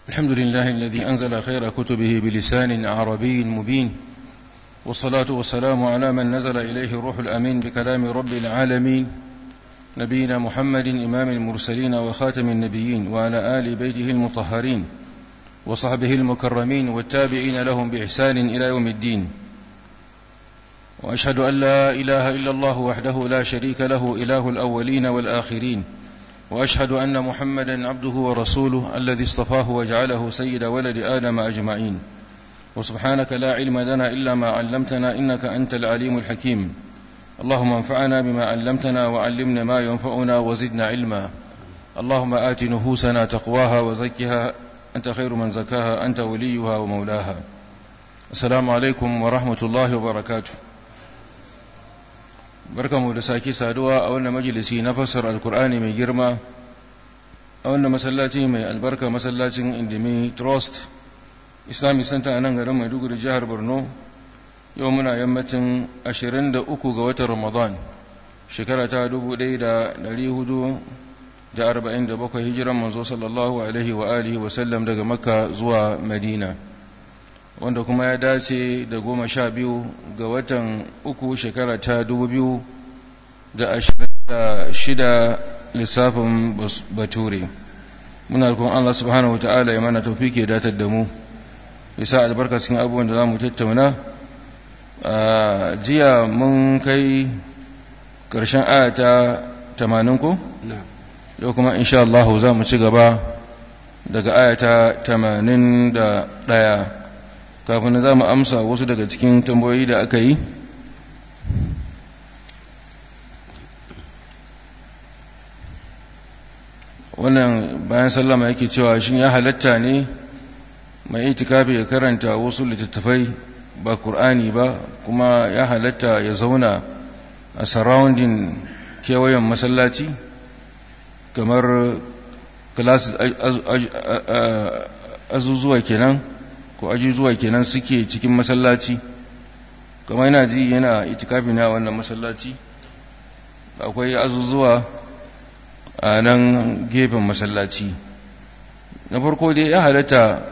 الحمد لله الذي أنزل خير كتبه بلسان عربي مبين، والصلاة والسلام على من نزل إليه الروح الأمين بكلام رب العالمين، نبينا محمد إمام المرسلين وخاتم النبيين، وعلى آل بيته المطهرين وصحبه المكرمين والتابعين لهم بإحسان إلى يوم الدين. وأشهد أن لا إله إلا الله وحده لا شريك له إله الأولين والآخرين، وأشهد أن محمدا عبده ورسوله الذي اصطفاه وجعله سيد ولد آدم أجمعين. وسبحانك لا علم لنا إلا ما علمتنا إنك أنت العليم الحكيم. اللهم انفعنا بما علمتنا وعلمنا ما ينفعنا وزدنا علما. اللهم آت نفوسنا تقواها وزكها أنت خير من زكاها أنت وليها ومولاها. السلام عليكم ورحمة الله وبركاته. barkamu da sake saduwa a wannan majalisi na fassara alkur'ani mai girma a wannan masallaci mai albarka, masallacin Indimi Trust Islamic Center a nan garin Maiduguri, jihar Borno. Yau muna yammacin 23 ga watan Ramadan, shekara ta 1447 hijiran manzo sallallahu alaihi wa alihi wa sallam daga Makka zuwa Madina, wanda kuma ya dace da 12 ga watan uku shekara ta 2026 lissafin bature. Muna roƙon Allah subhanahu wataala ya mana tawfiki da datar da mu, bisa albarka cikin abubuwan da zamu tattauna. Jiya mun kai ƙarshen ayata 80 ko? Yau kuma insha Allah za mu ci gaba daga ayata 81. kafin za mu amsa wasu daga cikin tambayoyi da aka yi. Wannan bayan sallama yake cewa shin ya halatta ne mai itikafi ya karanta wasu littattafai ba Qur'ani ba, kuma ya halatta ya zauna a surrounding kewayen masallaci kamar classes azuzuwa kenan ko ajujuwa kenan suke cikin masallaci, kamar yana ji yana itikafi na wannan masallaci, akwai azuzuwa a nan gefen masallaci. Na farko dai ya halatta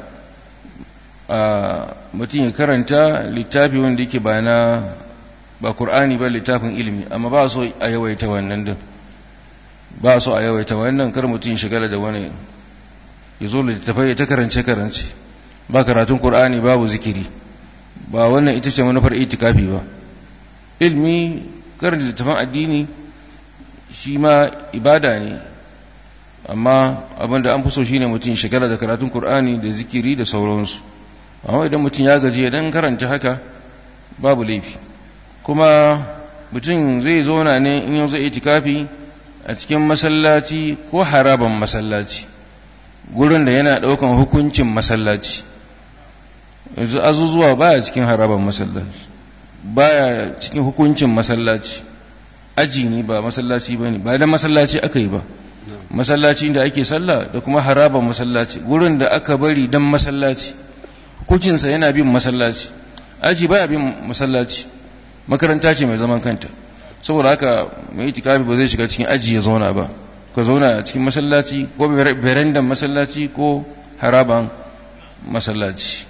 mutum ya karanta littafi wanda yake ba Qur'ani ba, littafin ilimi, amma ba so a yawaita wannan din, ba so a yawaita wannan, kar mutum shigala da wani ya zo littafai ta karance ba karatun Qur'ani babu zikiri, ba wannan ita ce manufar itikafi ba. Ilmi, karanta littafin addini shi ma ibada ne, amma abinda an fi so shine mutum shigala da karatun Qur'ani da zikiri da sauransu. Amma idan mutum ya gaji idan karanta haka babu laifi. Kuma mutum zai zauna ne in yau zai itikafi a cikin masallaci ko haraban masallaci, gurin da yana daukan hukuncin masallaci. Yanzu azuzuwa baya cikin haraban masallaci, baya cikin hukuncin masallaci, aji ne ba masallaci bane, ba dan masallaci aka yi ba. Masallaci inda ake sallah da kuma haraban masallaci, gurin da aka bari dan masallaci, hukuncinsa yana bin masallaci. Aji baya bin masallaci, makaranta ce mai zaman kanta. Saboda haka mai itikafi ba zai shiga cikin aji ya zauna ba, ka zauna a cikin masallaci ko berendan masallaci ko haraban masallaci.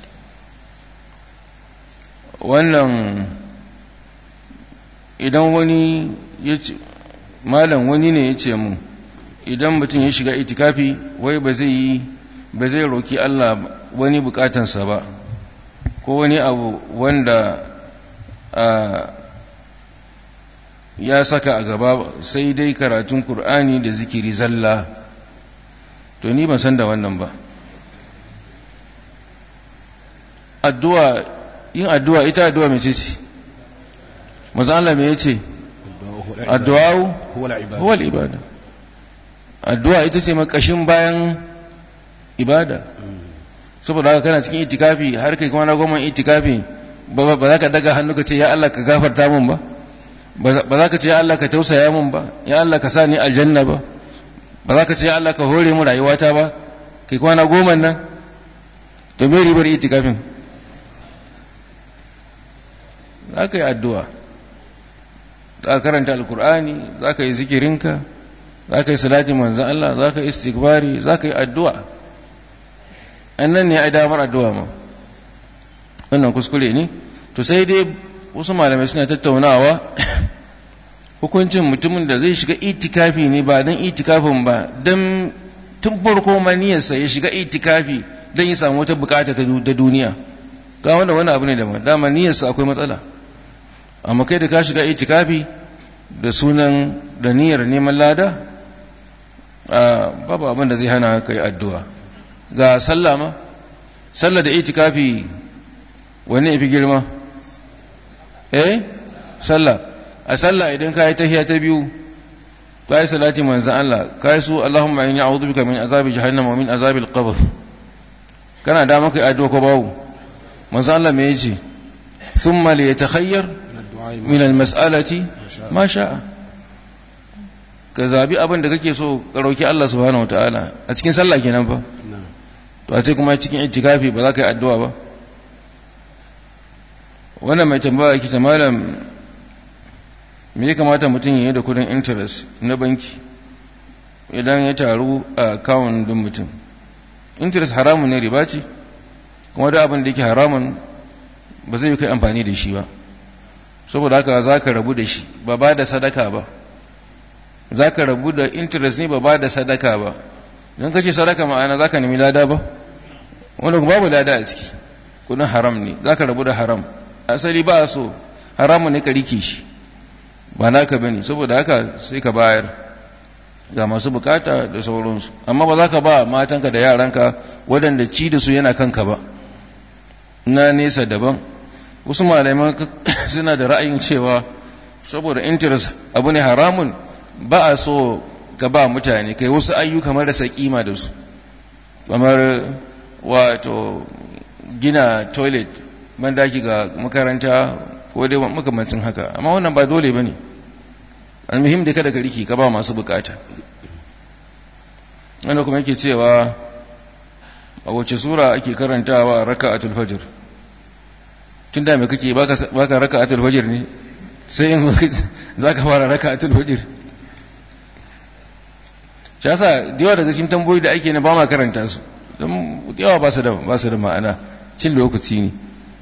Wannan idan wani ya ce, malam wani ne ya ce mu, idan mutum ya shiga itikafi wai ba zai roki Allah wani bukatansa ba, ko wani abu wanda ya saka a gaba, sai dai karatun Qur'ani da zikiri zalla. To ni ban san da wannan ba. Yin addu'a, ita addu'a mai ce? Manzo Allah me yace? Addu'a huwa al-ibada. Addu'a ita ce makashin bayan ibada. Saboda haka kana cikin itikafi har kai kwana 10 itikafi, ba za ka daga hannu ka ce ya Allah ka gafarta mun ba, ba za ka ce ya Allah ka tausaya mun ba, ya Allah ka sa ni aljanna ba, ba za ka ce ya Allah ka hore mu rayuwata ba, kai kwana 10 nan. To me ribar itikafin? Za ka yi addu'a, za ka karanta alkur'ani, za ka yi zikirinka, za ka yi salatin manzan Allah, za ka yi istighfari, za ka yi addu'a. annan ne ai damar addu'a ma wannan kuskure ne. To sai dai wasu malamai suna tattaunawa hukuncin mutumin da zai shiga itikafi ne ba don itikafin ba, don tun farko maniyarsa ya shiga itikafi don ya samu wata bukata ta duniya, ga wanda wani abu ne da dama niyyarsa akwai matsala. Amma kai da ka shiga itikafi da sunan da niyyar neman lada, babu abin da zai hana ka yi addu'a. Ga sallah ma, sallah da itikafi wani ya fi girma? Sallah. A sallah idan ka yi tahiya ta biyu, ka yi salati manzan Allah, ka yi su Allahumma inni a'udhu bika min azabi jahannam wa min azabil qabr, kana da maka addu'a ko babu? manzan Allah me yace? Thumma li yatakhayyar min al-mas'alati ma sha'a. Ka zabi abin da kake so ka roki Allah subhanahu wataala a cikin sallah kenan fa. To a ce kuma cikin itikafi ba za ka yi addu'a ba? Wannan mai tambaya yake ta malam, me ya kamata mutum ya yi da kudin interest na banki idan ya taru a akawun din mutum? Interest haramun ne, riba ce, kuma da abin da yake haramun ba zai kai amfani da shi ba, saboda haka za ka rabu da shi, ba ba da sadaka ba. Za ka rabu da interest ne, ba ba da sadaka ba. Idan ka ce sadaka ma'ana za ka nemi lada ba, wanda babu lada a ciki, kudin haram ne, za ka rabu da haram. Asali ba so, haramun ne ka rike shi, ba naka bane, saboda haka sai ka bayar ga masu bukata da sauransu. Amma ba za ka ba matanka da yaranka waɗanda ci da su yana kanka ba, na nesa daban. Wasu malaman suna da ra'ayin cewa saboda interest abu ne haramun, ba a so ka ba mutane kai wasu ayyuka marasa kima da su, kamar wato gina toilet, bandaki ga makaranta ko dai makamancin haka. Amma wannan ba dole bane, almuhim da kada ka riki ka ba masu bukata. wanda kuma yake cewa a wace sura ake karantawa raka'atul fajr? tun da me kake baka raka'atul fajr ne sai in zaka fara raka'atul fajr? shi yasa da yawa daga cikin tambayoyi da ake na ba ma karanta su, don yawa ba su da ma'ana, cin lokaci ne.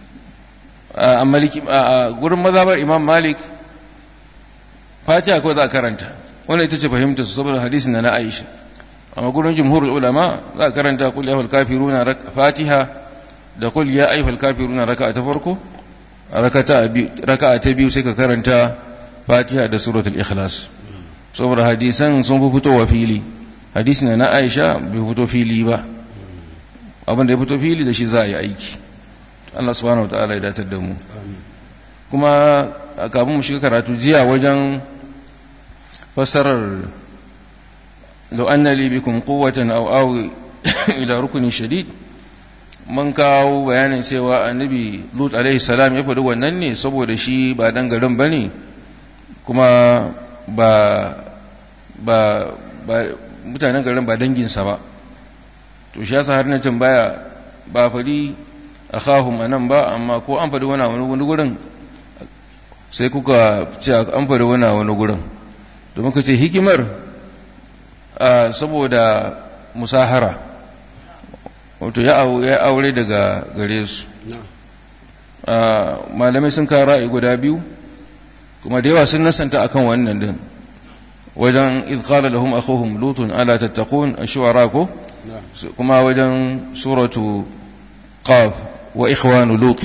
a gurin mazhabar Imam Malik Fatiha ko za a karanta, wannan ita ce fahimta su saboda hadisin na Aisha. Amma gurin jumhurul ulama za a karanta qul ya ayyuhal kafiruna Fatiha da qul ya ayyuhal kafiruna raka'a ta farko, raka'a ta biyu sai ka karanta Fatiha da suratul Ikhlas, saboda hadisan sun fi fitowa fili. Hadisin na Aisha bai fito fili ba, abin da ya fito fili da shi za a yi aiki. Allah subhanahu wa ta'ala ya datar da mu. Kuma kafin mu shiga karatu jiya wajen fassarar law anna li bikum quwwatan aw awi ila rukunin shadid, mun kawo bayanin cewa annabi Lut alaihi salam ya faɗi wannan ne saboda shi ba dan garin bane, kuma ba mutanen garin ba danginsa ba. To shi yasa har na tambaya ba faɗi akhahum anan ba, amma ko an faɗi wani gurin sai kuka ce an faɗi wani gurin. To muka ce hikimar saboda musahara, wato ya aure daga gare su. Malamai sun kawo ra'ayi guda biyu, kuma da yawa sun nasanta akan wannan din, wajen idh qala lahum akhuhum lutun ala tattaqun ash-shu'ara ko, kuma wajen suratu qaf wa ikhwanu lut.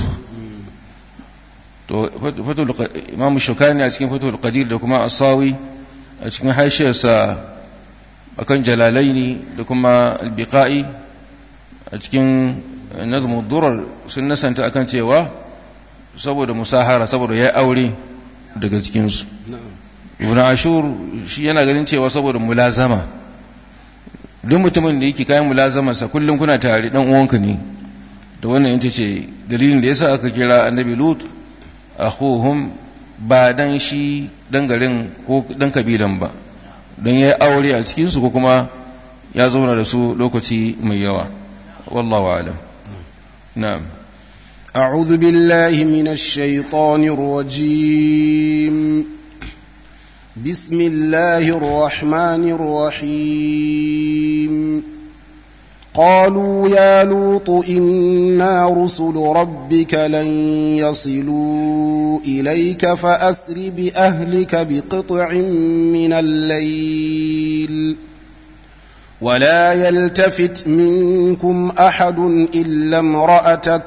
To Imam Shukani a cikin Fathul Qadir da kuma Asawi a cikin hashiyarsa akan Jalalaini da kuma Al-Biqai a cikin Nazmud Durar sun nasanta akan cewa saboda musahara, saboda ya aure daga cikinsu. Ibn Ashur shi yana ganin cewa saboda mulazama, duk mutumin da yake kayan mulazamarsa kullum kuna tare, dan uwanka ne. Da wannan ita ce dalilin da yasa aka kira annabi Lut akhuhum, ba dan shi dan garin ko dan kabilan ba, don ya aure a cikinsu ko kuma ya zauna da su lokaci mai yawa. Wallahu a'lam. Na'am. أعوذ بالله من الشيطان الرجيم. بسم الله الرحمن الرحيم. قالوا يا لوط إنا رسل ربك لن يصلوا إليك فأسر بأهلك بقطع من الليل ولا يلتفت منكم أحد إلا امرأتك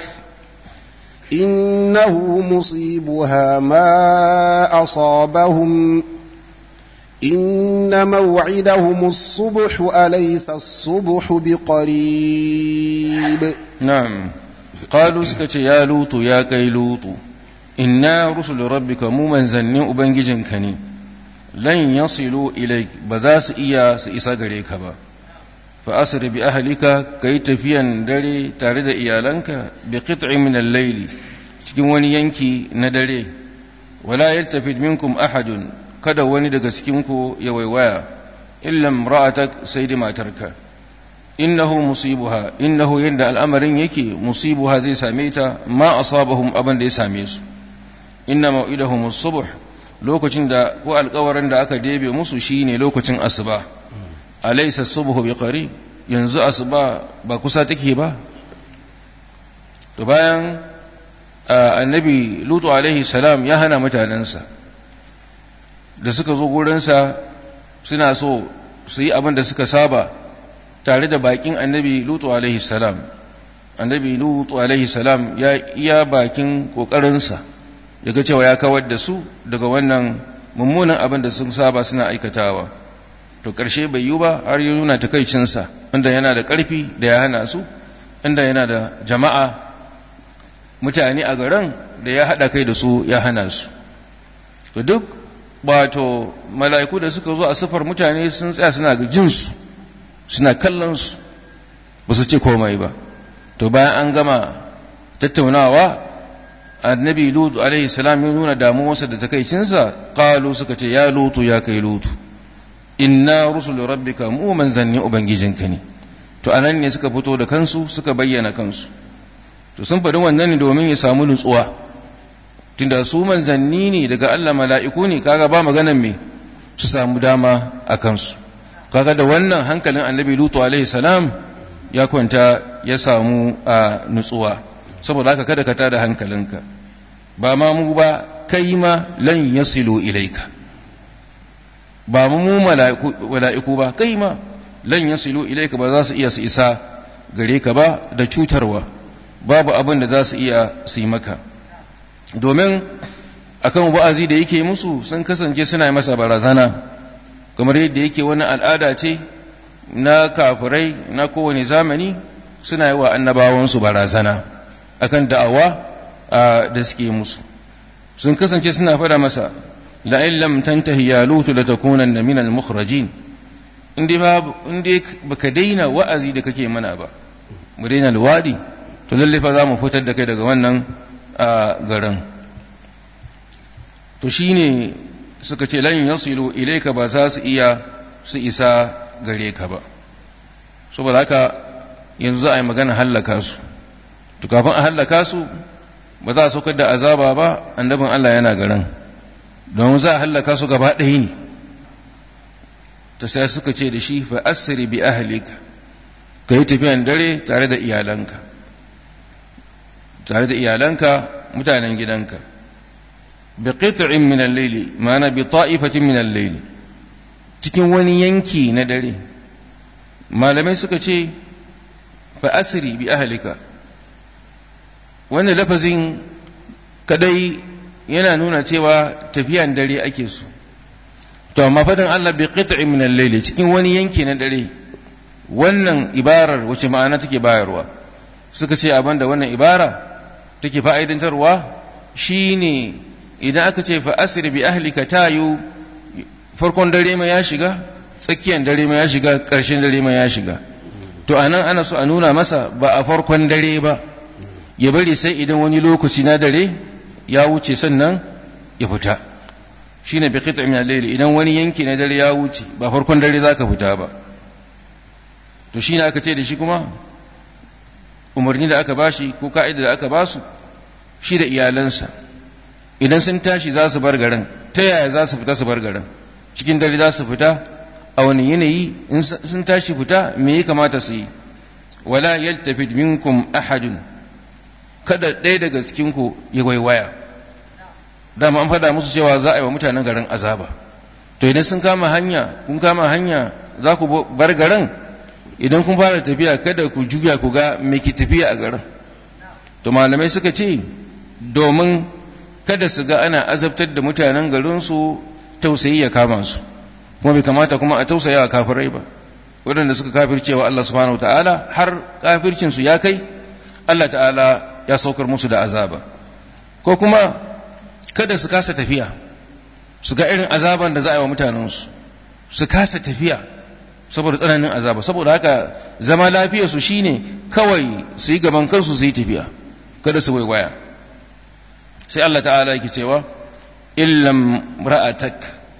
إنه مصيبها ما أصابهم إن موعدهم الصبح أليس الصبح بقريب نعم قالوا سكت يا لوط يا كي لوط إنا رسل ربك مومن زني أبنجنكني لن يصلوا إليك بذاس إياس إساقريك با فأسر بأهلك كي تفيا دري تارد إيالنك بقطع من الليل cikin wani yanki na dare wala yaltafid minkum ahadun kada wani daga cikinku ya waiwaya illa imra'atak sai da matarka innahu musibuha innahu yanda al'amarin yake musibuha zai same ta ma asabahum abin da ya same su inna mau'idahum as-subh lokacin da ko alƙawarin da aka debe musu shine lokacin asuba alaysa as-subhu biqarib yanzu asuba ba kusa take ba to bayan annabi lutu alaihi salam ya hana mutanensa da suka zo gurinsa suna so su yi abin da suka saba tare da bakin annabi lutu alaihi salam annabi lutu alaihi salam ya iya bakin kokarinsa daga cewa ya kawar da su daga wannan mummunan abin da sun saba suna aikatawa to ƙarshe bai yi ba har ya nuna takaicinsa inda yana da ƙarfi da ya hana su inda yana da jama'a mutane a garin da ya haɗa kai da su ya hana su to duk wato mala'iku da suka zo a sifar mutane sun tsaya suna jinsu suna kallonsu ba su ce komai ba to bayan an gama tattaunawa annabi lutu alaihi salam ya nuna damuwarsa da takaicinsa qalu suka ce ya lutu ya kai lutu inna rusul rabbika mu manzanni ubangijinka ne to anan ne suka fito da kansu suka bayyana kansu to sun faɗi wannan ne domin ya samu nutsuwa tunda su manzanni ne daga Allah mala'iku ne kaga ba maganan me su samu dama a kansu kaga da wannan hankalin annabi lutu alaihi salam ya kwanta ya samu a nutsuwa saboda haka kada ka tada hankalinka ba ma mu ba kai ma lan yasilu ilaika ba mu mala'iku ba kai ma lan yasilu ilaika ba za su iya su isa gare ka ba da cutarwa babu abin da za su iya su yi maka domin akan wa'azi da yake musu sun kasance suna masa barazana kamar yadda yake wani al'ada ce na kafirai na kowane zamani suna yi wa annabawansu barazana akan da'awa da suke musu sun kasance suna fada masa la'in lam tantahi ya lutu la takunanna min al-mukhrajin inda baka daina wa'azi da kake mana ba mu daina luwadi to lalle fa za mu fitar da kai daga wannan garin to shine suka ce lan yasilu ilayka ba za su iya su isa gare ka ba saboda haka yanzu za a yi magana hallaka su to kafin a hallaka su ba za a saukar da azaba ba annabin Allah yana garin don za a hallaka su gaba ɗaya ne ta sai suka ce da shi fa asri bi ahlika ka yi tafiyan dare tare da iyalanka mutanen gidanka bi qit'in min al-layli ma'ana bi ta'ifatin min al-layli cikin wani yanki na dare malamai suka ce fa asri bi ahlika wannan lafazin kadai yana nuna cewa tafiyan dare ake so to amma fadin Allah bi qit'in min al-layli cikin wani yanki na dare wannan ibarar wace ma'ana take bayarwa suka ce abinda wannan ibara take fa'idantarwa shine idan aka ce fa asri bi ahlika tayu farkon dare ma ya shiga tsakiyar dare ma ya shiga ƙarshen dare ma ya shiga to anan ana so a nuna masa ba a farkon dare ba ya bari sai idan wani lokaci na dare ya wuce sannan ya fita shine bi qit'in min al-layl idan wani yanki na dare ya wuce ba farkon dare zaka fita ba to shine aka ce da shi kuma umarni da aka bashi ko ka'ida da aka basu shi da iyalansa idan sun tashi za su bar garin ta yaya za su fita su bar garin cikin dare za su fita a wani yanayi in sun tashi fita me ya kamata su yi wala yaltafit minkum ahadun, kada ɗaya daga cikinku ya waiwaya. Dama an faɗa musu cewa za a yi wa mutanen garin azaba, to idan sun kama hanya, kun kama hanya za ku bar garin, idan kun fara tafiya kada ku juya ku ga me ke tafiya a garin. To malamai suka ce domin kada su ga ana azabtar da mutanen garinsu, tausayi ya kama su, kuma bai kamata kuma a tausaya wa kafirai ba, waɗanda suka kafircewa Allah subhanahu ta'ala har kafircinsu ya kai Allah ta'ala ya saukar musu da azaba. Ko kuma kada su kasa tafiya, su ga irin azaban da za a yi wa mutanensu, su kasa tafiya saboda tsananin azaba. Saboda haka zama lafiyarsu shine kawai su yi gaban kansu su yi tafiya, kada su waiwaya. Sai Allah ta'ala yake cewa illam ra'atak,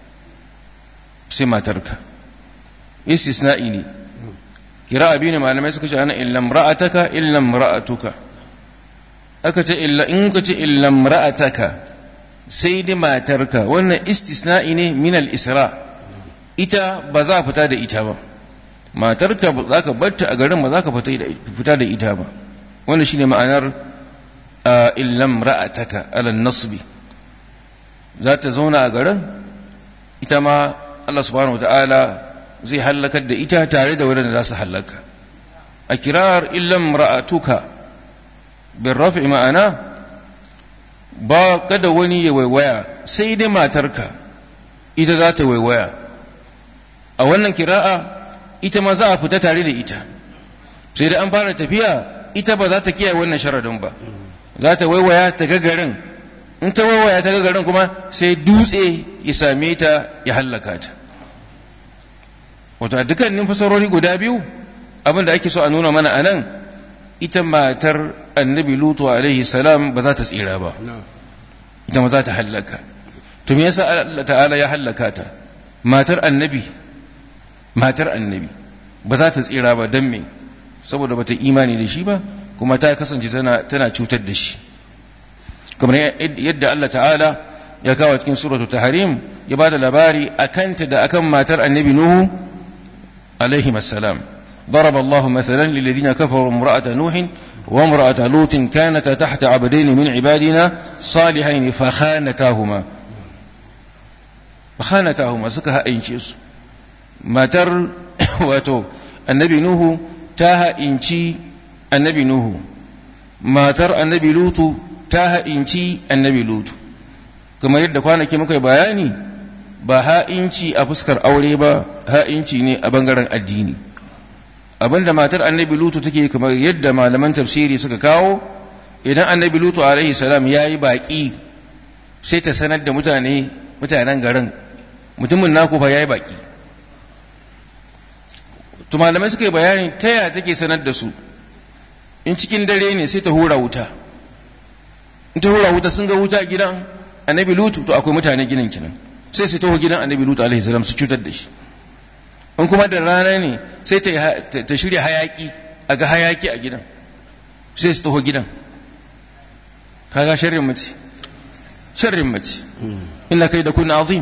sai matarka. Istisna'i ne, kira abi ne malamai suka ce ana illam ra'ataka illam ra'atuka. Aka ce in ka ce illam ra'ataka sai dai matarka, wannan istisna'i ne min al-isra, ita ba za a fita da ita ba, matarka za ka barta a garin, ba za ka fita da ita ba. Wannan shine ma'anar illam ra'ataka ala nasbi, za ta zauna a garin, ita ma Allah subhanahu wata'ala zai hallakar da ita tare da wadanda za su hallaka. A kirar illam ra'atuka bin rafi ma'ana ba kada wani ya waiwaya, sai dai matarka ita za ta waiwaya. A wannan kira'a ita ma za a fita tare da ita, sai dai an fara tafiya ita ba za ta kiyaye wannan sharadin ba, za ta waiwaya ta ga garin, in ta waiwaya ta ga garin kuma sai dutse ya same ta ya hallaka ta. Wato a dukkanin fasarori guda biyu abin da ake so a nuna mana a nan, ita matar annabi Lutu alaihi salam ba za ta tsira ba, ita ma za ta hallaka. To me yasa Allah ta'ala ya hallaka ta? Matar annabi ba za ta tsira ba, dan me? Saboda bata imani da shi ba, kuma ta kasance tana cutar da shi. Kamar yadda Allah ta'ala ya kawo cikin suratul tahrim, ya bada labari akanta da akan matar annabi Nuhu عليهما السلام. ضرب الله مثلا للذين كفروا امرأة نوح وامرأة لوط كانتا تحت عبدين من عبادنا صالحين فخانتاهما سكها إنشيس ما تر واتو النبي نوح تاها إنشي النبي نوح ما تر النبي لوط تاها إنشي النبي لوط كما يدى كوانا كما كي بياني ba ha'inci a fuskar aure ba, ha'inci ne a bangaren addini. Abinda matar annabi Lutu take, kamar yadda malaman tafsiri suka kawo, idan annabi Lutu alaihi salam ya yi baƙi sai ta sanar da mutanen garin, mutumin naku fa ya yi baƙi. To malamai suka yi bayani ta yaya take sanar da su. In cikin dare ne sai ta hura wuta, in ta hura wuta sun ga wuta gidan annabi Lutu, to akwai mutane ginin kinan, sai su taho gidan annabi Lutu alaihi salam su cutar da shi. In kuma da rana ne sai ta shirya hayaki, a ga hayaki a gidan, sai su taho gidan. Kaga sharrin mace inna kai da kunna azim.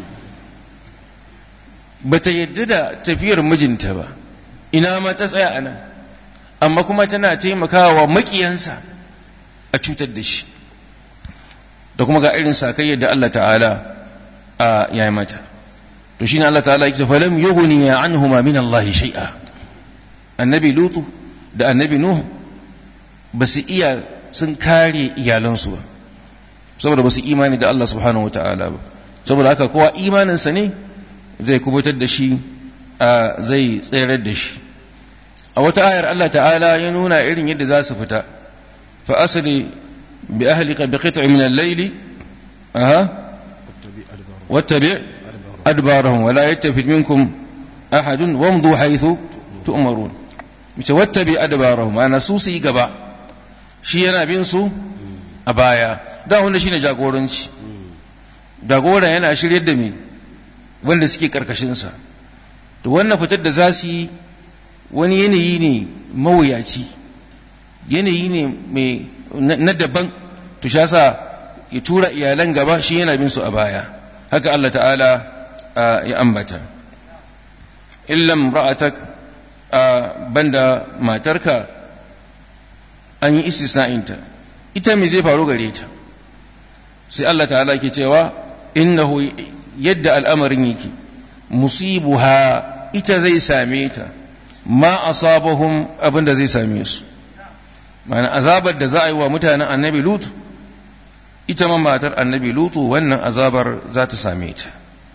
Bata yadda da tafiyar mijinta ba, ina ma ta tsaya anan, amma kuma tana taimakawa makiyansa a cutar da shi. Da kuma ga irin sakayyar da Allah ta'ala ya yi mata. To shine Allah ta'ala yake falam yughni anhuma min Allah shay'a. Annabi Lutu da annabi Nuh ba su iya sun kare iyalansu ba, saboda ba su imani da Allah subhanahu wata'ala ba. Saboda haka kowa imaninsa ne zai kubutar da shi, zai tsayar da shi. A wata ayar Allah ta'ala ya nuna irin yadda za su fita. Fa asri bi ahlika bi qit'in min al-layli واتبع أدبارهم ولا يتفت منكم أحد وامضوا حيث تؤمرون. واتبع أدبارهم أنا سوسي قبا شينا بنسو أبايا da wanda shine jagoranci. Jagora yana shiryar da me wanda suke karkashinsa. To wannan fitar da za su yi wani yanayi ne mawuyaci, yanayi ne mai na daban. To shi yasa ya tura iyalan gaba, shi yana bin su a baya. Haka Allah ta'ala ya ambata. Illam ra'atak banda matarka an yi istisna'inta, ita me zai faru gare ta? sai Allah ta'ala ke cewa innahu yadda al'amarin yake musibuha, ita zai same ta ma asabahum, abinda zai same su, ma'ana azabar da za a yi wa mutanen annabi lutu, ita ma matar annabi lutu wannan azabar za ta same ta.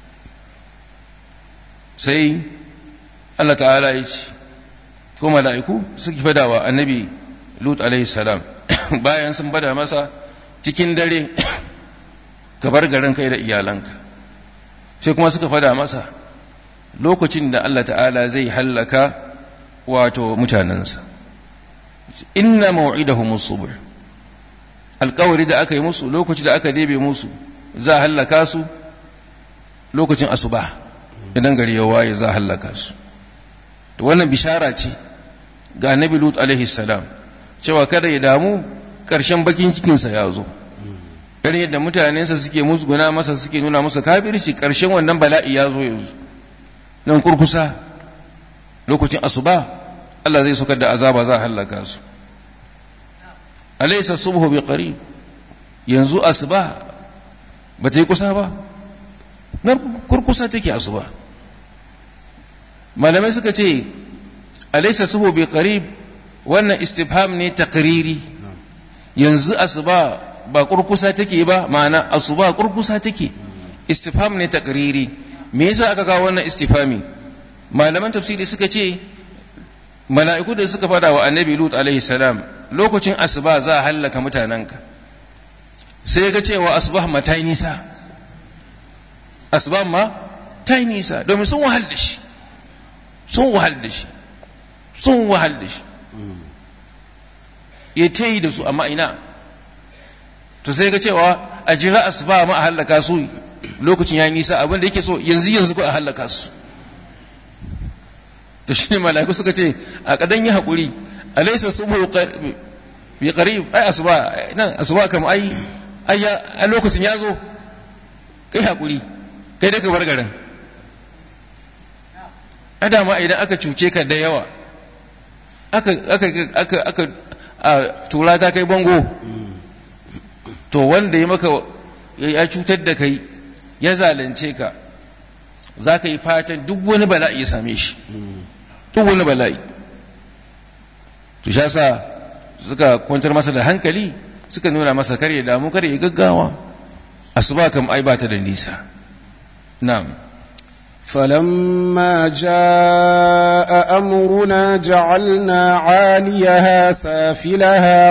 sai Allah ta'ala ya ce ko mala'iku suke fada wa annabi lut alaihi salam bayan sun bada masa cikin dare ka bar garin kai da iyalanka, sai kuma suka fada masa lokacin da Allah ta'ala zai hallaka wato mutanensa. inna maw'idahumus subh, alƙawari da aka yi musu lokaci da aka debe musu za a hallaka su lokacin asuba, idan gari ya waye za a hallaka su. to wannan bishara ce ga annabi lut alaihi salam cewa kada ya damu, ƙarshen bakin cikinsa ya zo. irin yadda mutanensa suke musguna masa, suke nuna masa kafirci, ƙarshen wannan bala'i ya zo yanzu nan kurkusa, lokacin asuba Allah zai saukar da azaba, za a hallaka su. alaysa subhu bi qarib, yanzu asuba ba ta yi kusa ba, nan kurkusa take asuba. malamai suka ce alaysa subhu bi qarib, wannan istifham ne taqriri, yanzu asuba ba kurkusa take ba, ma'ana asuba kurkusa take, istifham ne taqriri. me yasa aka kawo wannan istifhami? malaman tafsiri suka ce mala'iku da suka fada wa annabi lut alaihi salam lokacin asuba za a hallaka mutanenka, sai ga cewa asbah ma ta yi nisa, asbah ma ta yi nisa, domin sun wahal da shi, sun wahal da shi, sun wahal da shi, ya ta yi da su, amma ina. to sai ga cewa a jira asuba ma a hallaka su, lokacin ya yi nisa, abin da yake so yanzu ko a hallaka su. to shi ne mala'iku suka ce a kadan yi haƙuri, alaysa subhu bi qarib, ai asuba nan asuba kam ai a lokacin ya zo, kai haƙuri, kai da ka bar garin. a dama idan aka cuce ka da yawa, aka tura ta kai bango, to wanda ya maka ya cutar da kai ya zalunce ka, za ka yi fatan duk wani bala'i ya same shi, duk wani bala'i. to sha sa suka kwantar masa da hankali, suka nuna masa kar ya damu, kar ya gaggawa, asuba kam ai ba ta da nisa. na'am. فلما جاء أمرنا جعلنا عاليها سافلها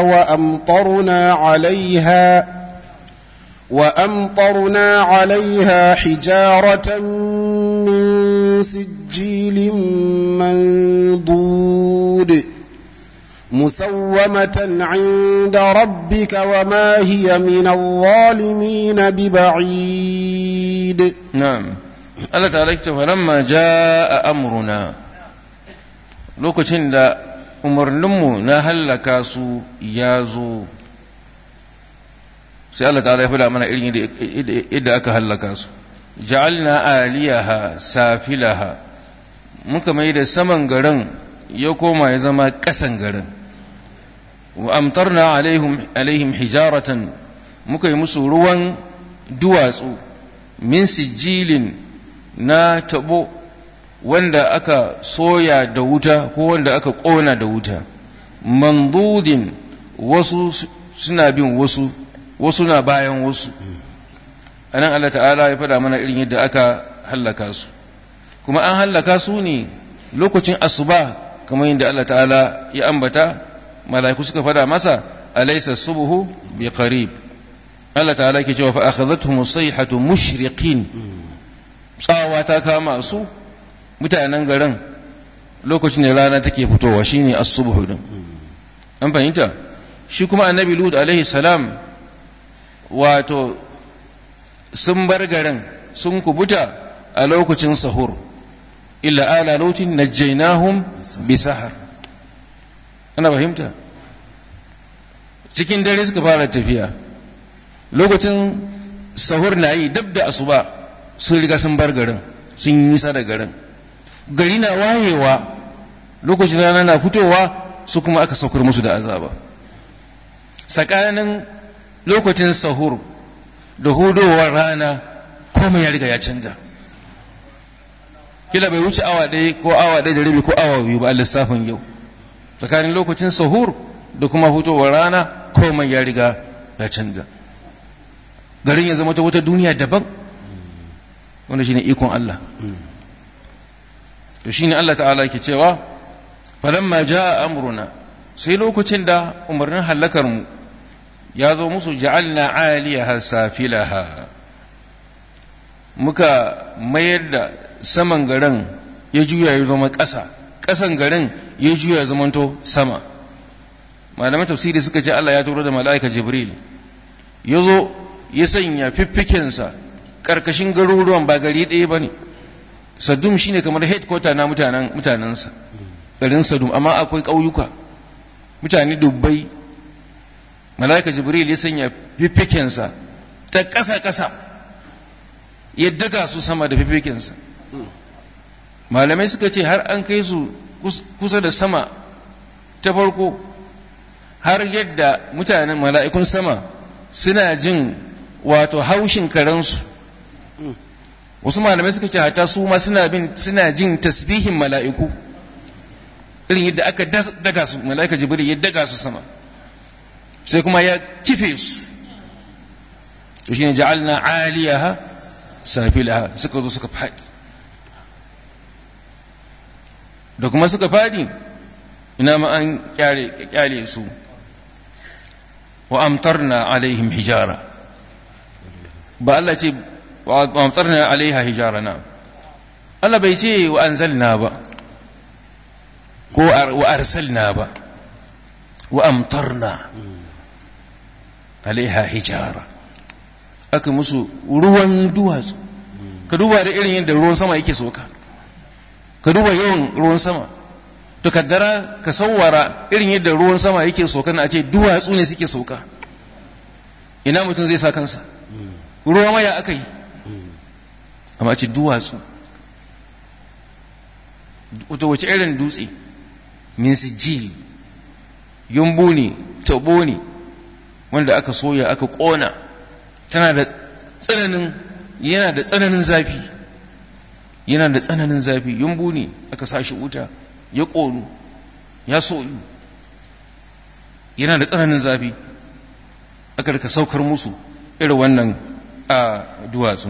وأمطرنا عليها حجارة من سجيل منضود مسومة عند ربك وما هي من الظالمين ببعيد. نعم. Allah ta alaikta falamma jaa amruna, lokacin da umarninmu na hallaka su ya zo, sai Allah ta ya faɗa mana irin yadda aka hallaka su. ja'alna aliyaha safilaha, muka mai da saman garin ya koma ya zama ƙasan garin. wa amtarna alaihim hijaratan, muka yi musu ruwan duwatsu min sijilin, na tabo wanda aka soya da wuta ko wanda aka ƙona da wuta, mandudin, wasu suna bin wasu, wasu na bayan wasu. anan Allah ta'ala ya faɗa mana irin yadda aka hallaka su, kuma an hallaka su ne lokacin asuba, kamar yadda Allah ta'ala ya ambata, mala'iku suka faɗa masa alaysa subhu bi qarib. Allah ta'ala ke cewa fa akhadhatuhum as-sayhatu mushriqin, tsawa ta kama su mutanen garin lokacin da rana take fitowa, shine as-subhu din. an fahimta? shi kuma annabi lut alaihi salam wato sun bar garin sun kubuta a lokacin sahur, illa ala lutin najjaynahum bi sahar. ana fahimta? cikin dare suka fara tafiya, lokacin sahur na yi dab da asuba sun riga sun bar garin, sun yi nisa da garin. gari na wayewa lokacin rana na fitowa su kuma aka saukar musu da azaba. Tsakanin lokacin sahur da hudowar rana komai ya riga ya canja. Kila bai wuce awa ɗaya ko awa ɗaya da rabi ko awa biyu ba a lissafin yau. Tsakanin lokacin sahur da kuma hudowar rana komai ya riga ya canja. Garin ya zama ta wata duniya daban, wanda shine ikon Allah. To shine Allah ta'ala yake cewa falamma jaa amruna, sai lokacin da umarnin halakar mu ya zo musu, ja'alna 'aliyaha safilaha, muka mayar da saman garin ya juya ya zama ƙasa, ƙasan garin ya juya ya zamanto sama. Malaman tafsiri suka ce Allah ya turo da mala'ika Jibril ya zo ya sanya fiffikensa ƙarƙashin garuruwan, ba gari ɗaya ba ne. Sadum shine kamar headquarter na mutanensa, garin Sadum, amma akwai ƙauyuka, mutane dubbai. Mala'ika Jibril ya sanya fiffikensa ta ƙasa-ƙasa ya daga su sama da fiffikensa. Malamai suka ce har an kai su kusa da sama ta farko, har yadda mutanen mala'ikun sama suna jin wato haushin karensu. Wasu malamai suka ce hata su ma suna jin tasbihin mala'iku, irin yadda aka daga su, mala'ika Jibril ya daga su sama, sai kuma ya kife su. To shine ja'alna 'aliyaha safilaha, suka zo suka faɗi. Da kuma suka faɗi, ina ma an kyale su. Wa amtarna alaihim hijara, ba Allah ce wa amtarna alaiha hijara, na Allah bai ce wa anzalna ba ko wa arsalna ba, wa amtarna alaiha hijara, aka musu ruwan duwatsu. Ka duba da irin yadda ruwan sama yake soka, ka duba yawan ruwan sama, to kaddara ka sawwara irin yadda ruwan sama yake soka, na ce duwatsu ne suke soka, ina mutum zai sa kansa? Ruwa maya aka yi, amma ce duwatsu. Wato wace irin dutse? Min sijil, yumbu ne, tabo ne, wanda aka soya aka ƙona, yana da tsananin zafi, yana da tsananin zafi. Yumbu ne aka sashi wuta ya ƙonu ya soyu, yana da tsananin zafi, aka rika saukar musu irin wannan a duwatsu.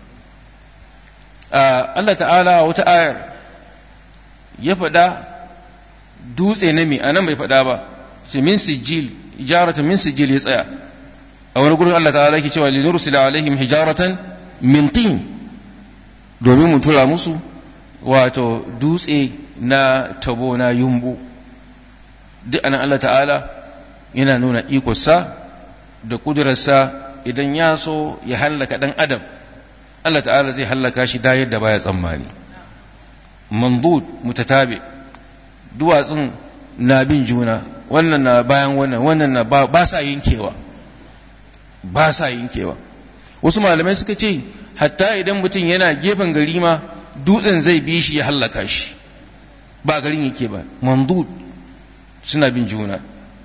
Allah ta'ala wata ayar ya faɗa dutse na mi, anan bai faɗa ba, ce min sijil, hijaratan min sijil ya tsaya. A wani gurin Allah ta'ala yake cewa linursila alaihim hijaratan min tin, domin mu tura musu wato dutse na tabo na yumbu. Duk anan Allah ta'ala yana nuna ikonsa da kudurarsa. Idan ya so ya hallaka ɗan adam, Allah ta'ala zai hallaka shi da yadda baya tsammani. Mandud mutatabi, duwatsun na bin juna, wannan na bayan wannan na ba sa yankewa, ba sa yankewa. Wasu malamai suka ce hatta idan mutum yana gefen gari ma dutsen zai bi shi ya hallaka shi, ba garin yake ba. Mandud suna bin juna.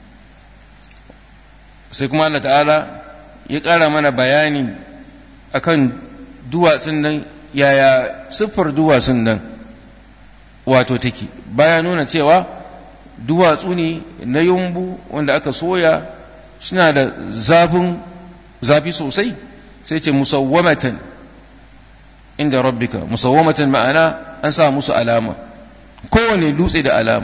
Sai kuma Allah ta'ala ya ƙara mana bayani akan duwatsun nan, yaya siffar duwatsun nan wato take. Baya nuna cewa duwatsu ne na yumbu wanda aka soya, suna da zafi sosai, sai ce musawwamatan inda rabbika. Musawwamatan ma'ana an sa musu alama, kowane dutse da alama.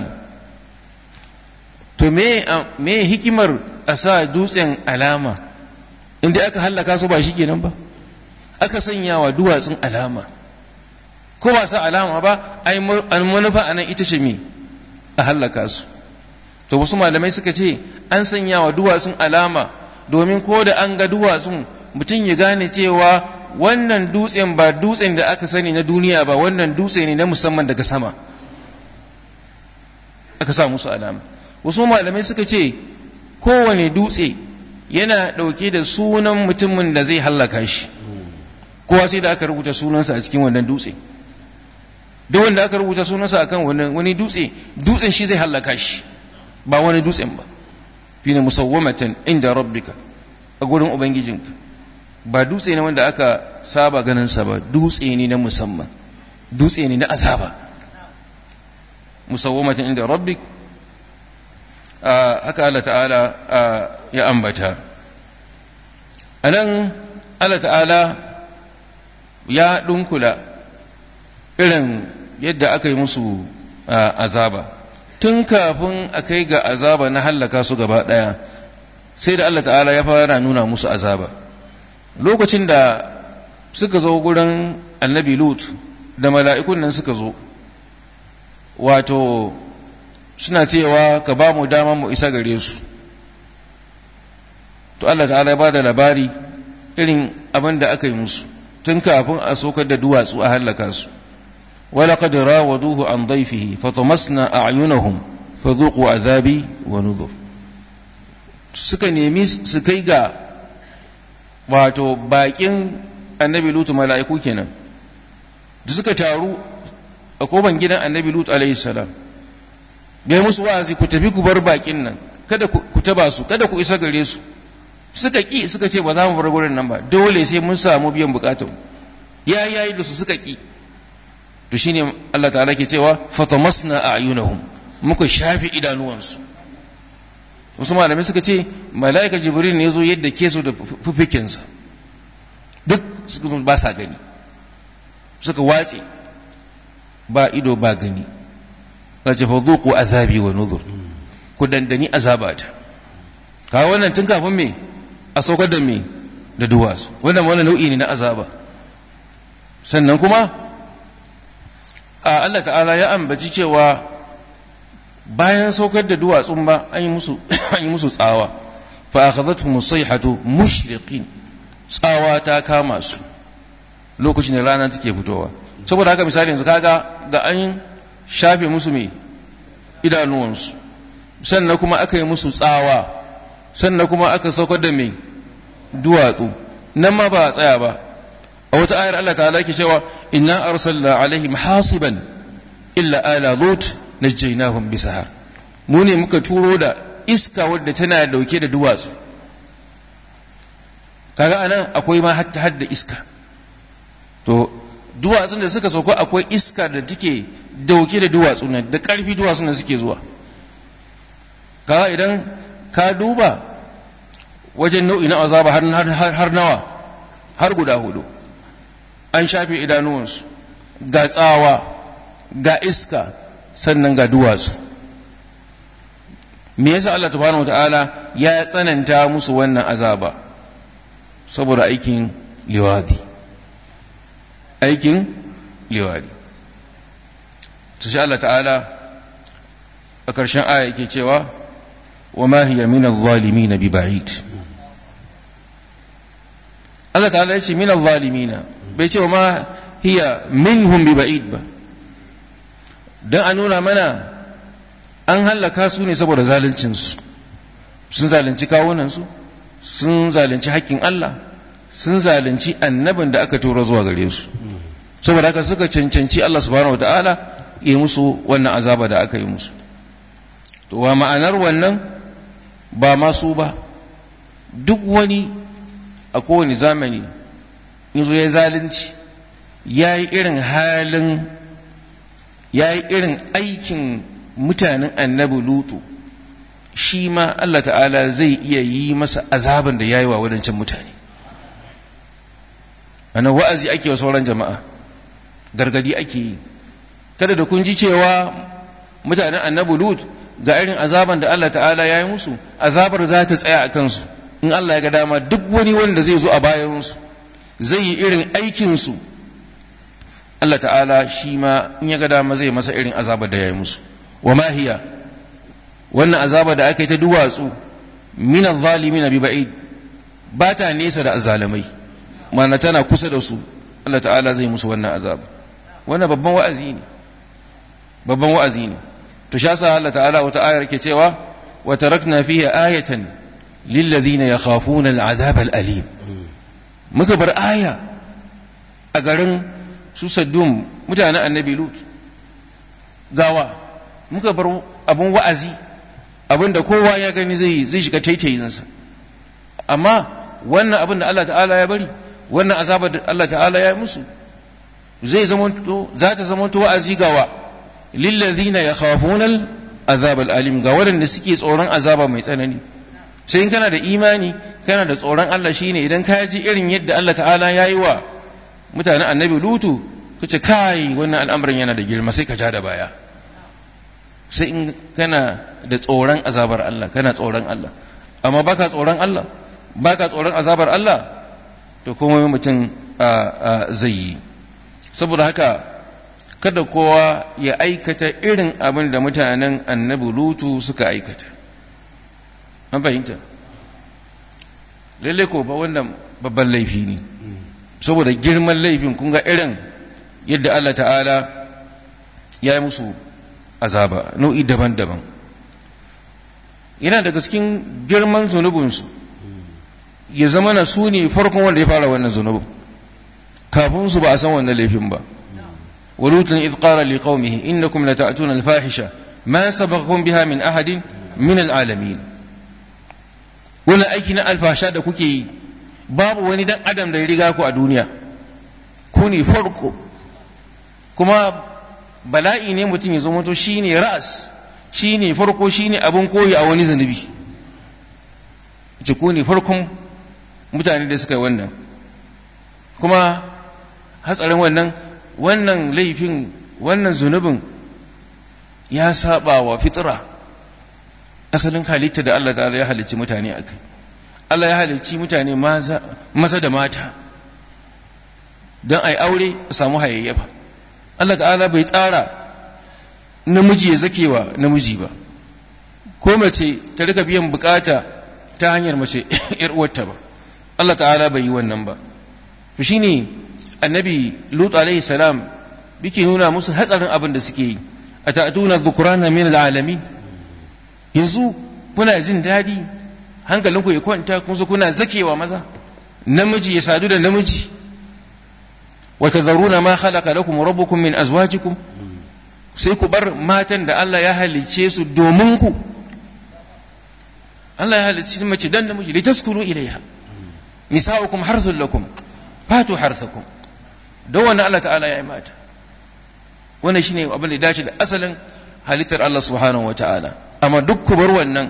To me hikimar a sa dutsen alama? Inda aka hallaka su ba shi kenan ba, aka sanya wa duwatsun alama. Ko ba sa alama ba, ai manufa anan ita ce me? A hallaka su. To wasu malamai suka ce an sanya wa duwatsun alama domin ko da an ga duwatsun mutum ya gane cewa wannan dutsen ba dutsen da aka sani na duniya ba, wannan dutse ne na musamman daga sama, aka sa musu alama. Wasu malamai suka ce kowane dutse yana ɗauke da sunan mutumin da zai hallaka shi, kowa sai da aka rubuta sunansa a cikin wannan dutse. duk wanda aka rubuta sunansa akan wani dutsen shi zai hallaka shi ba wani dutsen ba fina musawwamatan inda rabbika a gurin ubangijinka ba dutse ne wanda aka saba ganin sa ba dutse ne na musamman dutse ne na azaba musawwamatan inda rabbik haka Allah ta'ala ya ambata anan Allah ta'ala ya dunkula irin yadda aka yi musu azaba tun kafin a kai ga azaba na hallaka su gaba ɗaya sai da Allah ta'ala ya fara nuna musu azaba lokacin da suka zo gurin annabi Lut da mala'ikun nan suka zo wato suna cewa ka ba mu dama mu isa gare su to Allah ta'ala ya ba da labari irin abin da aka yi musu tun kafin a sokar da duwatsu a hallaka su ولقد راودوه عن ضيفه فطمسنا أعينهم فذوقوا عذابي ونذر suka nemi su kai ga wato bakin annabi Lut mala'iku kenan da suka taru a koban gidan annabi Lut alaihi salam bai musu wa'azi ku tafi ku bar bakin nan kada ku taba su kada ku isa gare su suka suka ce ba za mu bar gurin nan ba dole sai mun samu biyan bukatun yayi da su suka ki to shine Allah ta'ala ke cewa fatamasna a'yunahum muka shafi idanuwansu wasu malamai suka ce mala'ika jibril ne zo yadda ke su da fufikinsa duk suka ba sa gani suka watse ba ido ba gani kace fadhuqu azabi wa nuzur ku dandani azabata ka wannan tun kafin me a saukar da me da duwatsu wannan nau'i ne na azaba sannan kuma Allah ta'ala ya ambaci cewa bayan saukar da duwatsun ba an yi musu tsawa fa akhadhatuhum as-sayhatu mushriqin tsawa ta kama su lokacin da rana take fitowa saboda haka misali yanzu kaga ga an shafe musu me idanuwansu sannan kuma aka yi musu tsawa sannan kuma aka saukar da me duwatsu nan ma ba a tsaya ba a wata ayar Allah ta'ala ke cewa inna arsalna alaihim hasiban illa ala lut najjaynahum bisahar mu ne muka turo da iska wadda tana dauke da duwatsu kaga anan akwai ma hadda iska to duwatsun da suka sauko akwai iska da take dauke da duwatsu nan da karfi duwatsun nan suke zuwa kaga idan ka duba wajen nau'i na azaba har nawa har guda hudu an shafe idanuwansu ga tsawa ga iska sannan ga duwatsu me yasa Allah subhanahu wataala ya tsananta musu wannan azaba saboda aikin liwadi to shi Allah ta'ala a ƙarshen aya yake cewa wa ma hiya min adh-dhalimin bi ba'id Allah ta'ala ya ce min adh-dhalimin bai ce wa ma hiya minhum bi ba'id ba dan a nuna mana an hallaka su ne saboda zaluncinsu sun zalunci kawunansu sun zalunci haƙƙin Allah sun zalunci annabin da aka tura zuwa gare su saboda haka suka cancanci Allah subhanahu wataala ya musu wannan azaba da aka yi musu to wa ma'anar wannan ba masu ba duk wani a kowane zamani yanzu ya zalunci ya yi irin aikin mutanen annabi lutu shi ma Allah ta'ala zai iya yi masa azaban da ya yi wa wadancan mutane ana wa'azi ake wa sauran jama'a gargadi ake yi kada da kun ji cewa mutanen annabi lut ga irin azaban da Allah ta'ala ya yi musu azabar za ta tsaya a kansu in Allah ya ga dama duk wani wanda zai zo a bayansu zai yi irin aikinsu Allah ta'ala shi ma in ya ga dama zai masa irin azabar da ya yi musu wa ma hiya wannan azaba da aka yi ta duwatsu min adh-dhalimin bi ba'id ba ta nesa da azalamai mana tana kusa da su Allah ta'ala zai musu wannan azaba wannan babban wa'azi ne to sha sa Allah ta'ala wata ayar ke cewa wa tarakna fiha ayatan lil ladina yakhafuna al-'adhab al-alim muka bar aya a garin su Saddum mutanen annabi Lut gawa muka bar abun wa'azi abinda kowa ya gani zai shiga taitayinsa. Amma wannan abin da Allah ta'ala ya bari, wannan azabar da Allah ta'ala ya yi musu za ta zamanto wa'azi gawa lillazina yakhafuna al-azab al-alim, ga waɗanda suke tsoron azaba mai tsanani. sai in kana da imani kana da tsoron Allah shine idan ka ji irin yadda Allah ta'ala ya yi wa mutanen annabi lutu kace kai wannan al'amarin yana da girma, sai ka ja da baya. sai in kana da tsoron azabar Allah, kana tsoron Allah. Amma baka tsoron Allah, baka tsoron azabar Allah, to kuma mutum zai yi. Saboda haka kada kowa ya aikata irin abin da mutanen annabi lutu suka aikata. An fahimta? Lalle ko ba wannan babban laifi ne, saboda girman laifin kun ga irin yadda Allah ta'ala ya yi musu azaba nau'i daban-daban. Yana daga cikin girman zunubinsu ya zama na su ne farkon wanda ya fara wannan zunubin, kafin su ba a san wannan laifin ba. walutun idh qala liqaumihi innakum lata'tuna al-fahisha ma sabaqakum biha min ahadin min al-alamin. wannan aiki na alfasha da kuke yi babu wani dan adam da ya riga ku a duniya, ku ne farko. kuma bala'i ne mutum ya zama to shine ra'as, shine farko, shine abin koyi a wani zunubi. ce ku ne farkon mutane da suka yi wannan. kuma hatsarin wannan laifin, wannan zunubin ya saba wa fitra, asalin halitta da Allah ta'ala ya halicci mutane a kai. Allah ya halicci mutane maza da mata don a yi aure a samu hayayyafa. Allah ta'ala bai tsara namiji ya zakewa namiji ba, ko mace ta rika biyan bukata ta hanyar mace ‘yar uwarta ba. Allah ta'ala bai yi wannan ba. to shine annabi Lut alaihi salam bike nuna musu hatsarin abin da suke yi. ata'tuna dhukrana min al'alamin, yanzu kuna jin daɗi, hankalinku ya kwanta, kun zo kuna zakewa maza, namiji ya sadu da namiji. wa tadharuna ma khalaqa lakum rabbukum min azwajikum, sai ku bar matan da Allah ya halicce su domin ku. Allah ya halicci mace dan namiji, litaskunu ilaiha. nisa'ukum harthun lakum fatu harthakum. don wannan Allah ta'ala ya yi mata. wannan shine abin da ya dace da asalin halittar Allah subhanahu wa ta'ala. amma duk ku bar wannan,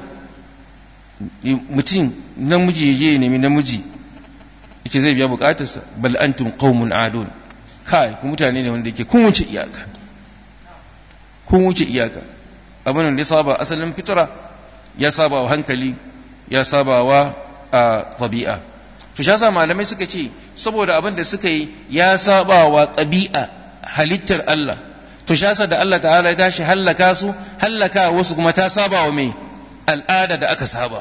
mutum namiji ya je ya nemi namiji yace zai biya bukatarsa, bal antum qaumun adun. kai ku mutane ne wanda yake kun wuce iyaka, kun wuce iyaka. abin da ya saba asalin fitra, ya saba wa hankali, ya saba wa tabi'a. to shi yasa malamai suka ce saboda abin da suka yi ya saba wa tabi'a, halittar Allah, to shi yasa da Allah ta'ala ya tashi hallaka su, hallaka wasu kuma ta saba wa mai al'ada da aka saba.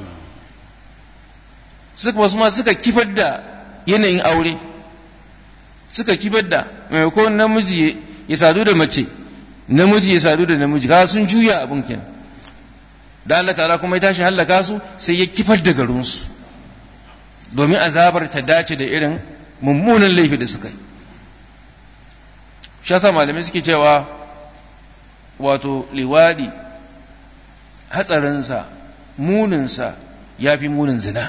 wasu ma suka kifar da yanayin aure, suka kifar da maimakon namiji ya sadu da mace, namiji ya sadu da namiji, ka sun juya abin kenan. da Allah ta'ala kuma ya tashi hallaka su sai ya kifar da garinsu, domin azabar ta dace da irin mummunan laifi da suka yi. shi yasa malamai suke cewa wato liwadi hatsarinsa, muninsa ya fi munin zina.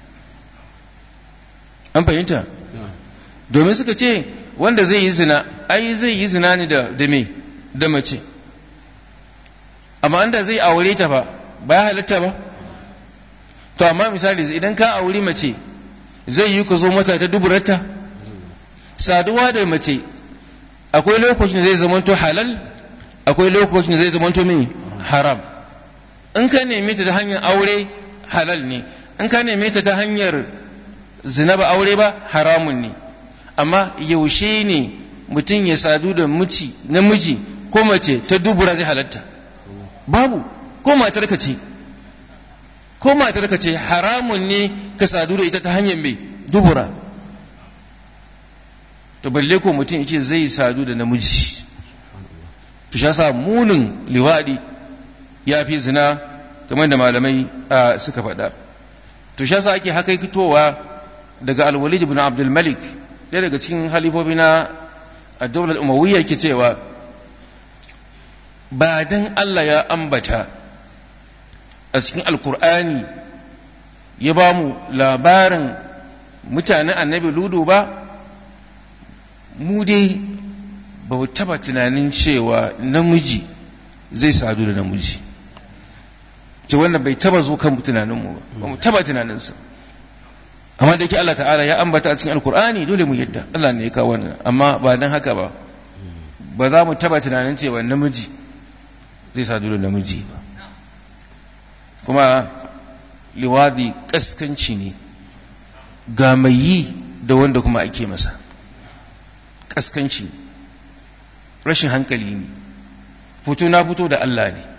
an fahimta? domin suka ce wanda zai yi zina, ai zai yi zina ne da mace, amma inda zai aure ta ba ya halatta ba. to amma misali idan ka auri mace, zai yi ka zo mata ta duburarta. saduwa da mace akwai lokacin da zai zamanto halal, akwai lokacin da zai zamanto mai haram. in ka neme ta ta hanyar aure halal ne, in ka neme ta ta hanyar zina ba aure ba haramun ne. amma yaushe ne mutum ya sadu da namiji ko mace ta dubura zai halatta? babu. ko matarka ce haramun ne ka sadu da ita ta hanyar mai dubura. to balle ko mutum yace zai sadu da namiji. to sha sa munin liwadi ya fi zina, kamar da malamai suka faɗa. to sha sa ake hakaitowa daga al-Walid ibn Abdul Malik, ɗaya daga cikin halifofi na ad-dawla al-Umayyah, ke cewa ba dan Allah ya ambata a cikin alkur'ani ya ba mu labarin mutanen annabi ludu ba, mu dai ba mu taba tunanin cewa namiji zai sadu da namiji, ce wannan bai taba zo kan tunaninmu ba mu taba tunaninsa. Amma da ke Allah ta'ala ya ambata a cikin alkur'ani dole mu yadda Allah ne ya kawo wannan, amma ba dan haka ba ba za mu taba tunanin cewa namiji zai sadu da namiji ba. Kuma liwadi kaskanci ne ga mai yi da wanda kuma ake masa, kaskanci rashin hankali ne, fito na fito da Allah ne,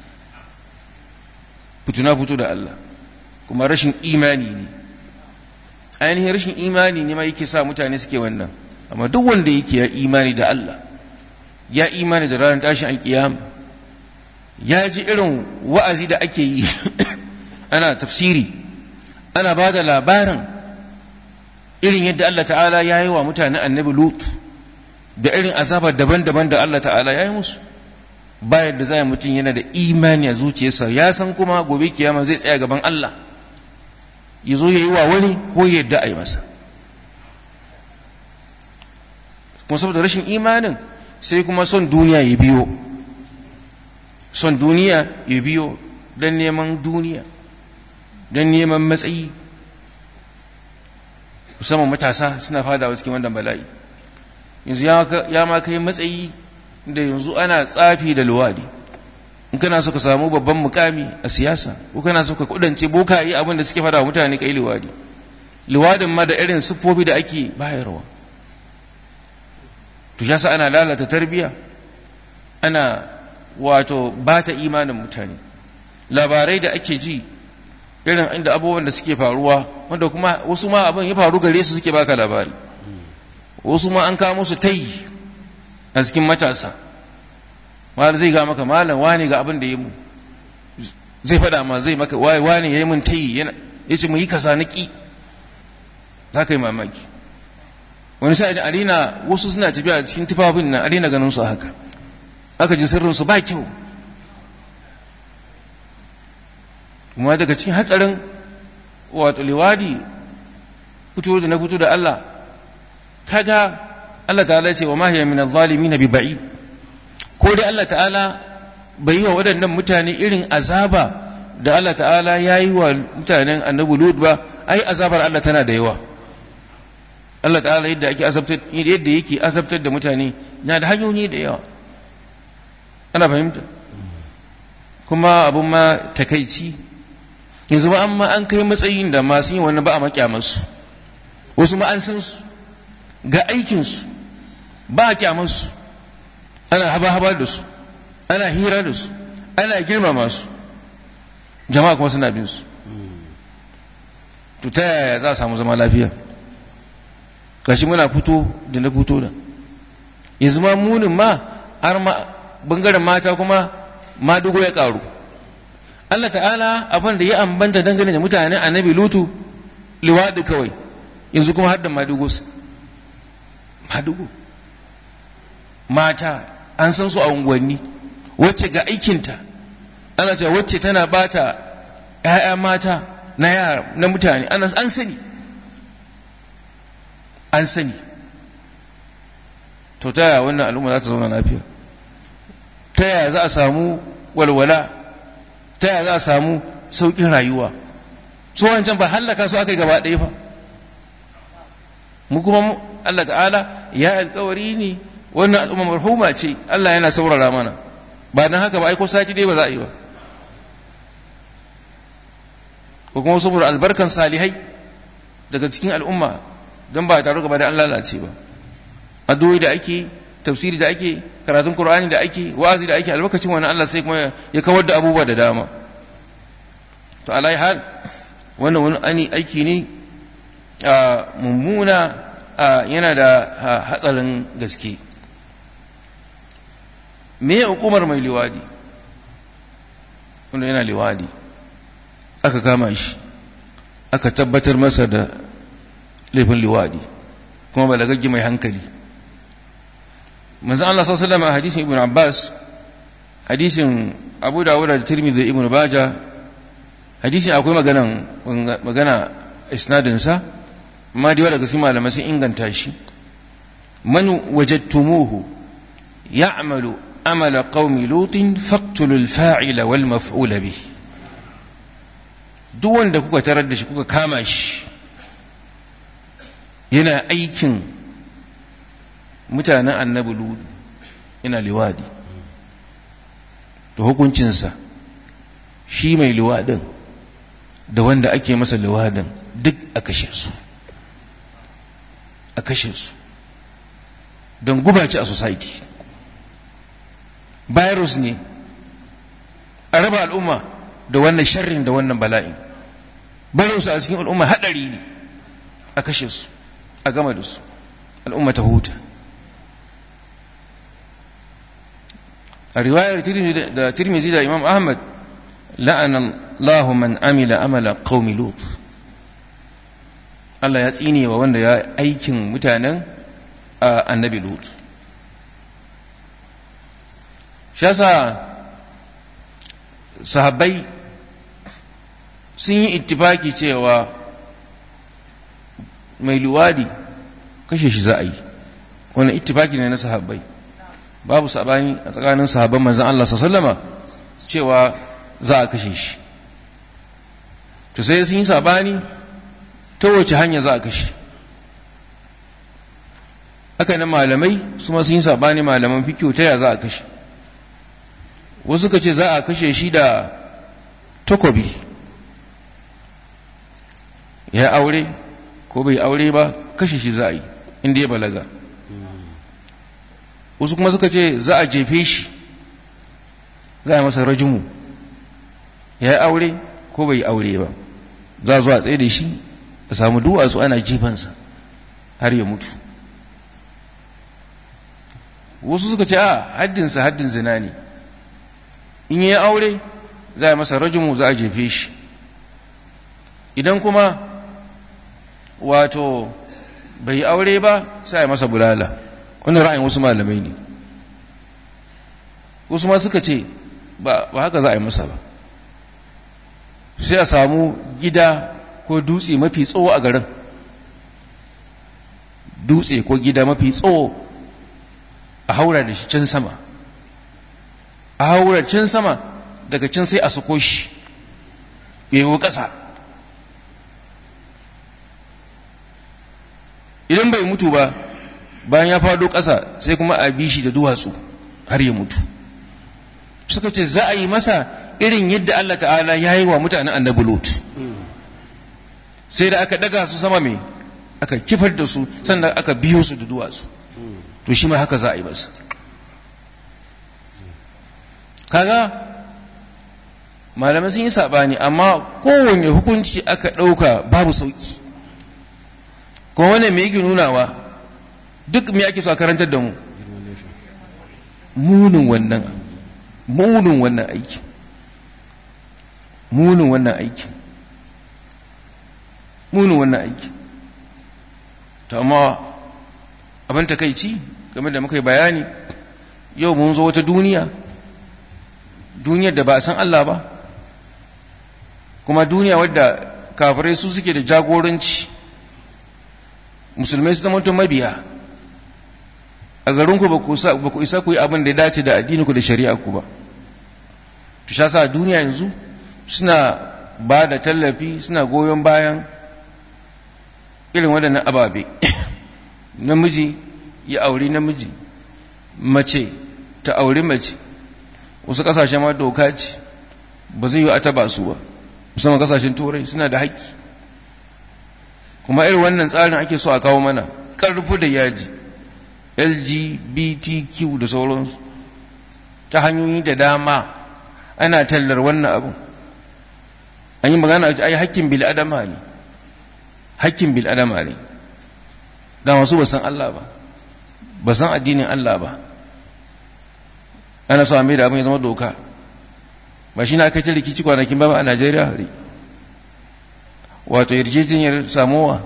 fito na fito da Allah, kuma rashin imani ne. Ainihin rashin imani ne ma yake sa mutane suke wannan. Amma duk wanda yake ya imani da Allah, ya imani da ranar tashin alkiyama, ya ji irin wa'azi da ake yi ana tafsiri, ana ba da labarin irin yadda Allah ta'ala ya yi wa mutane annabi Lut da irin azabar daban-daban da Allah ta'ala ya yi musu, bayan da zai mutum yana da imani a zuciyarsa, ya san kuma gobe kiyama zai tsaya gaban Allah, ya zo ya yi wa wani ko yadda a yi masa. Kuma saboda rashin imanin sai kuma son duniya ya biyo, son duniya ya biyo don neman duniya, don neman matsayi. Musamman matasa suna fadawa cikin wannan bala'i. Yanzu ya ma kai matsayi da yanzu ana tsafi da luwadi. In kana so ka samu babban mukami a siyasa, ko kana so ka kudance bokaye abin da suke fada wa mutane kai luwadi. Luwadin ma da irin siffofi da ake bayarwa. To ya sa ana lalata tarbiya, ana wato bata imanin mutane. Labarai da ake ji irin inda abubuwan da suke faruwa, wanda kuma wasu ma abin ya faru gare su suke baka labari, wasu ma an kawo musu tayi a cikin matasa. Malam zai ga maka malam wani ga abin da ya mu, zai faɗa ma zai maka wani ya yi mun tayi, ya ce mu yi kaza na ƙi, za ka yi mamaki. Wani sa'idin arena wasu suna tafiya a cikin tufafin nan, arena ganin su haka, aka ji sirrinsu ba kyau. Kuma daga cikin hatsarin wato liwadi fito da na fito da Allah, kaga Allah ta'ala ce wa ma hiya min adh-dhalimin bi ba'id. Ko dai Allah ta'ala bai yi wa waɗannan mutane irin azaba da Allah ta'ala ya yi wa mutanen annabi Lut ba, ai azabar Allah tana da yawa. Allah ta'ala yadda yake azabtar da mutane na da hanyoyi da yawa, ana fahimta. Kuma abun ma takaici, yanzu ba amma an kai matsayin da masu yin wannan ba a makyamarsu, wasu ma an san su ga aikinsu ba a kyamarsu, ana haba-haba da su, ana hira da su, ana girmama su, jama'a kuma suna bin su. To ta yaya za a samu zama lafiya? Gashi muna fito da na fito da yanzu ma munin ma har ma bangaren mata kuma madugo ya karu. Allah ta'ala abin da ya ambanta dangane da mutane annabi Lutu liwadi kawai, yanzu kuma har da madugo mata an san su a unguwanni, wacce ga aikinta ana cewa wacce tana bata ƴaƴa mata na yara na mutane, an sani. To ta yaya wannan al'umma za ta zauna lafiya? Ta yaya za a samu walwala? Ta yaya za a samu sauƙin rayuwa? So wancan ba hallaka su aka yi gaba ɗaya fa. Mu kuma Allah ta'ala ya alƙawari ne wannan al'umma marhuma ce, Allah yana saurara mana, ba dan haka ba ai ko sati dai ba za a yi ba. Ko kuma saboda albarkan salihai daga cikin al'umma, don ba tare gaba da an lalace ba. Addu'o'i da ake, tafsiri da ake, karatun Qur'ani da ake, wa'azi da ake, albarkacin wannan Allah sai kuma ya kawar da abubuwa da dama. To alai hal wannan wani aiki ne mummuna, yana da hatsarin gaske. Me ya hukumar mai liwadi? Wanda yana liwadi aka kama shi, aka tabbatar masa da laifin liwadi, kuma balagaggi mai hankali. Manzon Allah sallallahu alaihi wasallam a hadisin Ibn Abbas, hadisin Abu Dawud da Tirmidhi da Ibn Majah hadisin akwai magana isnadinsa amma da yawa daga cikin malamai sun inganta shi man wajadtumuhu ya'malu amala qaumi lutin faqtulu al-fa'ila wal maf'ula bihi duk wanda kuka tarar da shi kuka kama shi yana aikin mutanen annabi lut yana liwadi da hukuncinsa shi mai liwadin da wanda ake masa liwadin duk a kashe su don gubaci a society virus ne a raba al'umma da wannan sharrin da wannan bala'in barinsu a cikin al'umma haɗari ne a kashe su a gama da su al'umma ta huta a riwayar Tirmidhi da Imam Ahmad la'ana Allahu man amila amala qaumi lut Allah ya tsine wa wanda ya aikin mutanen annabi lut shasa sahabbai sun yi ittifaki cewa mai luwadi kashe shi za a yi wannan ittifaki ne na sahabbai babu sabani a tsakanin sahabban manzon Allah sallallahu cewa za a kashe shi to sai sun yi sabani ta wace hanya za a kashe haka nan malamai su ma sun yi sabani malaman fikihu ta ya za a kashe wasu ka ce za a kashe shi da takobi ya aure ko bai aure ba kashe shi za a yi inda ya balaga wasu kuma suka ce za a jefe shi za a masa rajimu ya aure ko bai aure ba za a zo a tsaye da shi a samu duwatsu ana jifansa har ya mutu wasu suka ce haddinsa haddin zina ne in yi aure za a masa rajimu za a jefe shi idan kuma wato bai aure ba sai a masa bulala wannan ra'ayin wasu malamai ne wasu ma suka ce ba haka za a yi masa ba sai a samu gida ko dutse mafi tsawo a garin dutse ko gida mafi tsawo a haura da shi can sama a haura can sama daga can sai a sako shi yayi ƙasa idan bai mutu ba bayan ya fado ƙasa sai kuma a bi shi da duwatsu har ya mutu suka ce za a yi masa irin yadda Allah ta'ala ya yi wa mutanen annabi Lut sai da aka daga su sama mai aka kifar da su sannan aka biyo su da duwatsu to shi ma haka za a yi masa kaga malamai sun yi sabani amma kowane hukunci aka ɗauka babu sauki kuma wannan me yake nunawa duk me ake so a karantar da mu munin wannan aiki to amma abin takeici game da muka yi bayani yau mun zo wata duniyar da ba a san Allah ba kuma duniya wadda kafirai su suke da jagoranci musulmai su zama mabiya a garinku ba ku isa ku yi abin da ya dace da addininku da shari'a ku ba to sha sa duniya yanzu suna ba da tallafi suna goyon bayan irin waɗannan ababe namiji ya auri namiji mace ta auri mace wasu ƙasashe ma doka ce ba zai yi a taba su ba musamman ƙasashen turai suna da haƙƙi kuma irin wannan tsarin ake so a kawo mana ƙarfi da yaji LGBTQ da sauransu ta hanyoyi da dama ana tallar wannan abu an yi magana a ai hakkin bil'adama ne da masu ba san Allah ba san addinin Allah ba ana so a mai da abin ya zama doka ba shi na aka ce rikici kwanakin ba a Najeriya wato yarjejeniyar samowa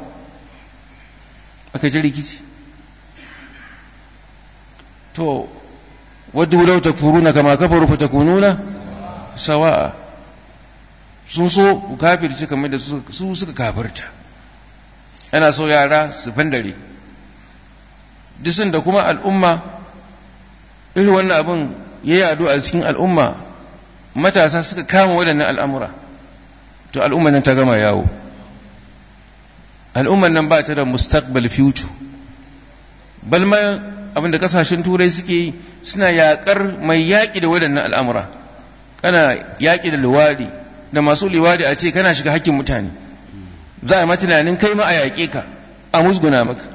aka ce rikici to wadda law takfuruna kama kafaru fatakununa sawa'a, sun so ku kafirci kamar da su suka kafirta. ana so yara su fandare. Disin da kuma al'umma irin wannan abin ya yadu a cikin al'umma, matasa suka kama waɗannan al'amura, to al'umman nan ta gama yawo. Al'umman nan ba ta da mustaqbal future. Balma abinda kasashen turai suke yi, suna yaƙar mai yaƙi da waɗannan al'amura. Kana yaƙi da luwadi da masu liwadi, a ce kana shiga hakkin mutane, za a ma tunanin kai ma a yaƙe ka, a musguna maka.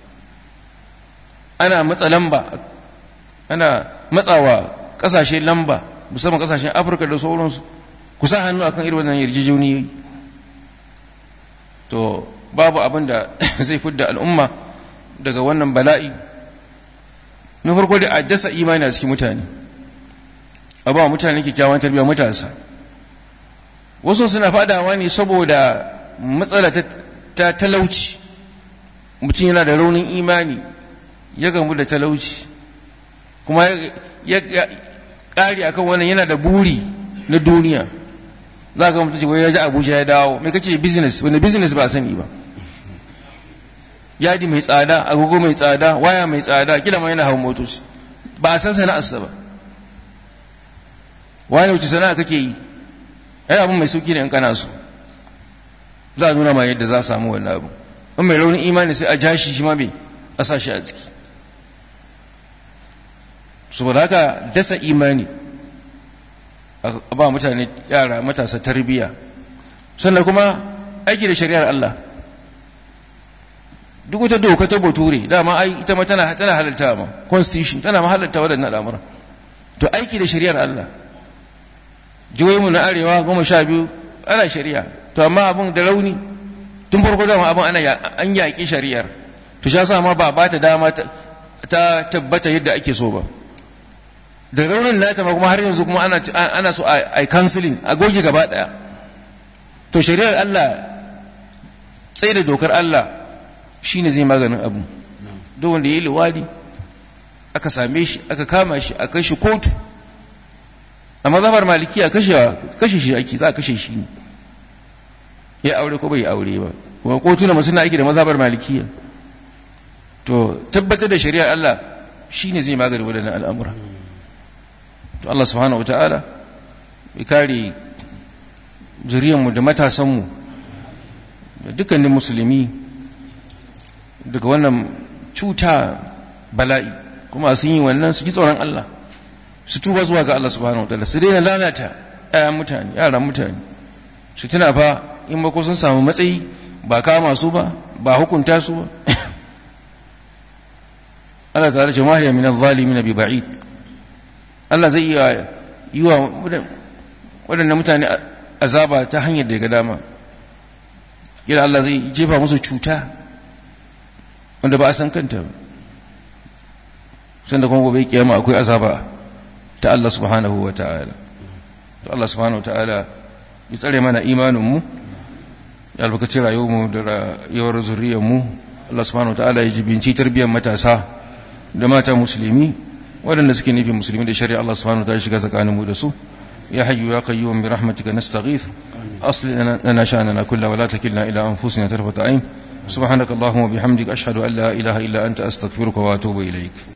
Ana matsa lamba, ana matsawa ƙasashe lamba, musamman ƙasashen Afirka da sauransu, ku sa hannu akan irin wannan yarjejeniyoyi. To babu abin da zai fidda al'umma daga wannan bala'i. Na farko da a dasa imani a cikin mutane, a ba mutane kyakkyawan tarbiyya matasa. Wasu suna fadawa ne saboda matsala ta talauci. Mutum yana da raunin imani, ya gamu da talauci, kuma ya ƙari akan wannan, yana da buri na duniya. Za ka mutum ce ya ji Abuja ya dawo, mai kake business, wani business ba a sani ba. Yadi mai tsada, agogo mai tsada, waya mai tsada, kila ma yana hawan motoci, ba a san sana'arsa ba. Wani wuce sana'a kake yi, ai abin mai sauki ne in kana so, za a nuna ma yadda za a samu wannan abu. In mai raunin imani sai a jashi shi ma bai a sa shi a ciki. Saboda haka dasa imani, a ba mutane yara matasa tarbiyya, sannan kuma aiki da shari'ar Allah. Duk wata doka ta bature dama ai ita ma tana halarta ma constitution, tana ma halarta waɗannan al'amura. To aiki da shari'ar Allah. Jihohinmu na arewa 12 ana shari'a, to amma abin da rauni. Tun farko dama abin an yaƙi shari'ar, to sha sa ma ba ta dama ta tabbata yadda ake so ba. Da raunin nata ma kuma har yanzu kuma ana so a counseling, a goge gaba ɗaya. To shari'ar Allah, tsaye da dokar Allah shi ne zai maganin abu. Duk wanda ya yi liwadi aka same shi, aka kama shi, aka kai shi kotu. A mazhabar malikiya kashe shi ake, za a kashe shi ne, ya aure ko bai aure ba. Kuma kotu na masu na aiki da mazhabar malikiya. To tabbatar da shari'ar Allah shi ne zai magani waɗannan al'amura. To Allah subhanahu wa ta'ala ya kare zuriyarmu da matasanmu da dukkanin musulmi daga wannan cuta bala'i, kuma sun yi wannan su ji tsoron Allah, su tuba zuwa ga Allah subhanahu wa ta'ala, su daina lalata yaran mutane, su tuna fa in ba ko sun samu matsayi ba kama su ba hukunta su ba. Allah ta'ala ce ma hiya min adh-dhalimin bi ba'id. Allah zai iya yi wa waɗannan mutane azaba ta hanyar da ya ga dama. Kila Allah zai jefa musu cuta wanda ba a san kanta ba, sanda kuma gobe kiyama akwai azaba ta Allah subhanahu wa ta'ala. To Allah subhanahu wa ta'ala ya tsare mana imaninmu, ya albarkaci rayuwarmu da rayuwar zuriyarmu. Allah subhanahu wa ta'ala ya jibinci tarbiyyar matasa da mata musulmi waɗanda suke nufin musulmi da shari'a. Allah subhanahu wa ta'ala shiga tsakaninmu da su. يا حي يا قيوم برحمتك نستغيث أصلح لنا شأننا كله ولا تكلنا إلى أنفسنا طرفة عين. سبحانك اللهم وبحمدك أشهد أن لا إله إلا أنت أستغفرك وأتوب إليك.